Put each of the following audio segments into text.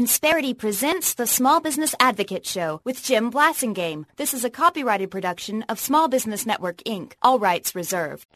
Insperity presents the Small Business Advocate Show with Jim Blasingame. This is a copyrighted production of Small Business Network, Inc. All rights reserved.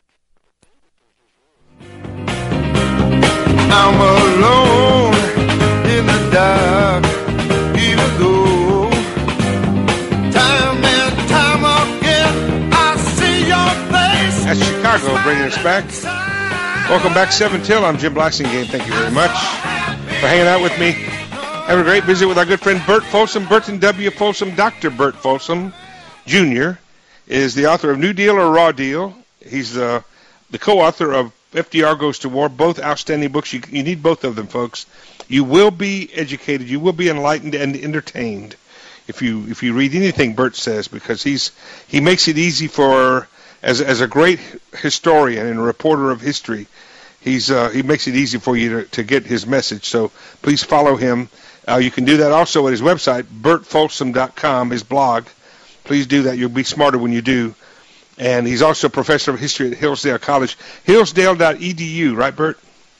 I'm alone in the dark, even though time and time again I see your face. That's Chicago bringing us back. Welcome back, 7 Till. I'm Jim Blasingame. Thank you very much for hanging out with me. Have a great visit with our good friend Bert Folsom, Burton W. Folsom. Dr. Bert Folsom, Jr. is the author of New Deal or Raw Deal. He's the co-author of FDR Goes to War, both outstanding books. You need both of them, folks. You will be educated. You will be enlightened and entertained if you read anything Bert says, because he makes it easy for, as a great historian and a reporter of history, he makes it easy for you to get his message. So please follow him. You can do that also at his website, bertfolsom.com, his blog. Please do that. You'll be smarter when you do. And he's also a professor of history at Hillsdale College. Hillsdale.edu, right, Bert?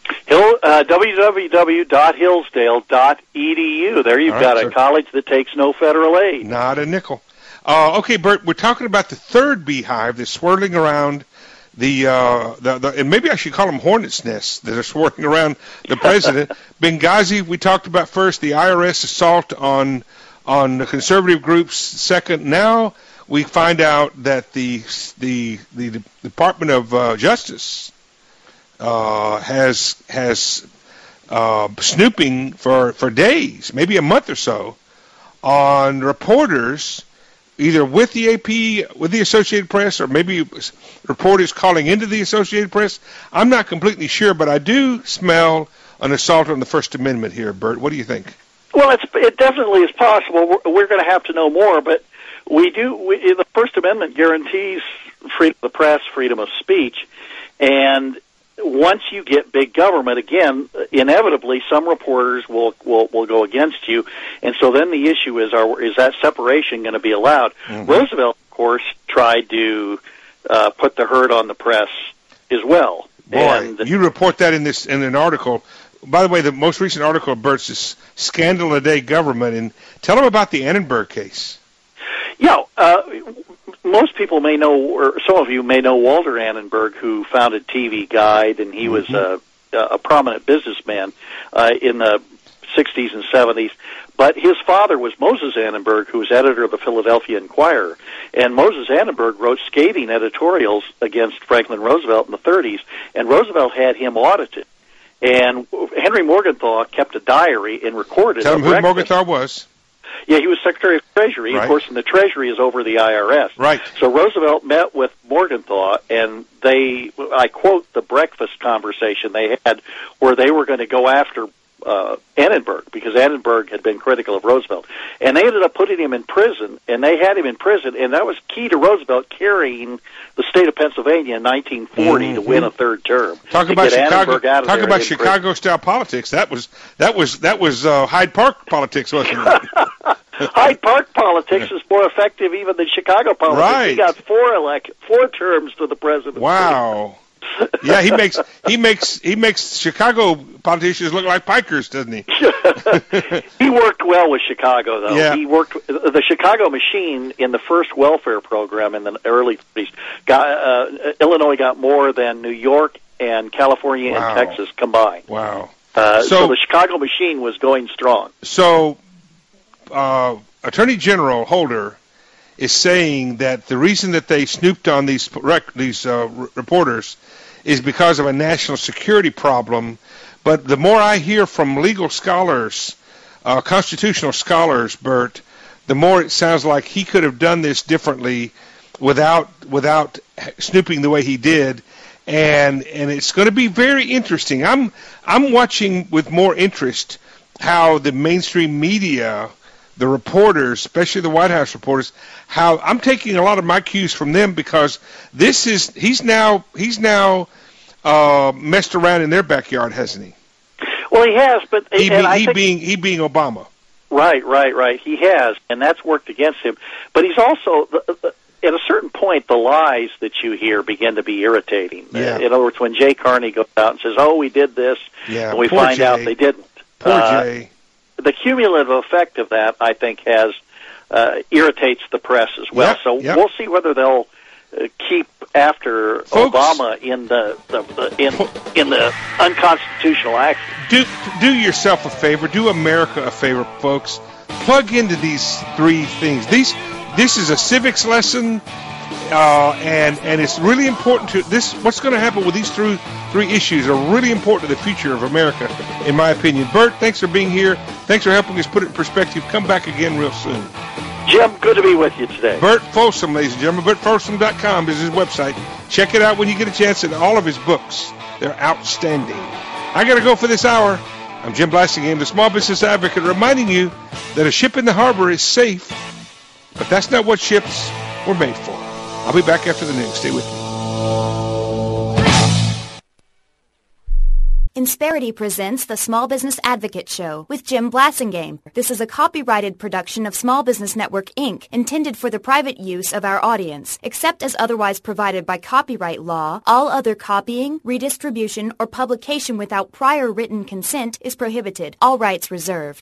www.hillsdale.edu. There you've got a college that takes no federal aid. Not a nickel. Okay, Bert, we're talking about the third beehive that's swirling around the and maybe I should call them hornet's nests that are swirling around the president. Benghazi, we talked about first, the IRS assault on the conservative groups second. Now we find out that the Department of Justice has snooping for days, maybe a month or so, on reporters, either with the AP, with the Associated Press, or maybe reporters calling into the Associated Press. I'm not completely sure, but I do smell an assault on the First Amendment here, Bert. What do you think? Well, it definitely is possible. We're going to have to know more, but the First Amendment guarantees freedom of the press, freedom of speech, and once you get big government, again, inevitably some reporters will go against you, and so then the issue is that separation going to be allowed? Mm-hmm. Roosevelt, of course, tried to put the hurt on the press as well. Boy, and you report that in an article. By the way, the most recent article of Bert's is Scandal a Day Government, and tell them about the Annenberg case. Yeah, most people may know, or some of you may know Walter Annenberg, who founded TV Guide, and he was a prominent businessman in the 60s and 70s. But his father was Moses Annenberg, who was editor of the Philadelphia Inquirer. And Moses Annenberg wrote scathing editorials against Franklin Roosevelt in the 30s, and Roosevelt had him audited. And Henry Morgenthau kept a diary and recorded. Tell him who Morgenthau was. Yeah, he was Secretary of Treasury, right. Of course, and the Treasury is over the IRS. Right. So Roosevelt met with Morgenthau, and I quote the breakfast conversation they had, where they were going to go after Annenberg, because Annenberg had been critical of Roosevelt. And they ended up putting him in prison, and they had him in prison, and that was key to Roosevelt carrying the state of Pennsylvania in 1940 to win a third term. Talk about Chicago-style politics. That was Hyde Park politics, wasn't it? Hyde Park politics is more effective even than Chicago politics. Right. He got four terms to the presidency. Wow. Yeah, he makes Chicago politicians look like pikers, doesn't he? He worked well with Chicago, though. Yeah. He worked the Chicago machine in the first welfare program in the early 30s. Illinois got more than New York and California and Texas combined. Wow. So the Chicago machine was going strong. So Attorney General Holder is saying that the reason that they snooped on these reporters is because of a national security problem. But the more I hear from legal scholars, constitutional scholars, Bert, the more it sounds like he could have done this differently without snooping the way he did. And it's going to be very interesting. I'm watching with more interest how the mainstream media, the reporters, especially the White House reporters, how I'm taking a lot of my cues from them, because he's now messed around in their backyard, hasn't he? Well, he has, but he being Obama. Right. He has, and that's worked against him. But he's also, at a certain point, the lies that you hear begin to be irritating. Yeah. In other words, when Jay Carney goes out and says, "Oh, we did this," and we find out they didn't. Poor Jay. the cumulative effect of that, I think, has irritates the press as well. Yep, So yep. we'll see whether they'll keep after Folks, Obama in the unconstitutional action. Do yourself a favor. Do America a favor, folks. Plug into these three things. This is a civics lesson, and it's really important to this. What's going to happen with these three issues are really important to the future of America, in my opinion. Bert, thanks for being here. Thanks for helping us put it in perspective. Come back again real soon. Jim, good to be with you today. Bert Folsom, ladies and gentlemen. BertFolsom.com is his website. Check it out when you get a chance, and all of his books. They're outstanding. I got to go for this hour. I'm Jim Blasingame, the Small Business Advocate, reminding you that a ship in the harbor is safe, but that's not what ships were made for. I'll be back after the news. Stay with me. Insperity presents the Small Business Advocate Show with Jim Blasingame. This is a copyrighted production of Small Business Network, Inc., intended for the private use of our audience. Except as otherwise provided by copyright law, all other copying, redistribution, or publication without prior written consent is prohibited. All rights reserved.